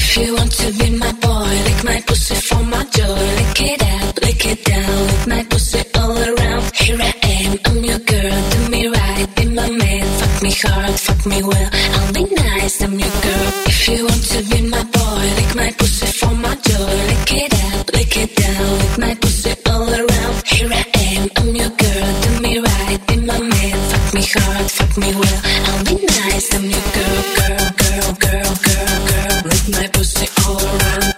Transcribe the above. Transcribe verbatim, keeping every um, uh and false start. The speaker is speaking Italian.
If you want to be my boy, lick my pussy for my joy. Lick it out, lick it down, lick my pussy all around. Here I am, I'm your girl, do me right, be my man. Fuck me hard, fuck me well, I'll be nice, I'm your girl. If you want to be my boy, lick my pussy for my joy. Lick it out, lick it down, lick my pussy all around. Here I am, I'm your girl, do me right, be my man. Fuck me hard, fuck me well, I'll be nice, I'm your girl, girl, girl, girl, girl, girl. Lick my pussy all around.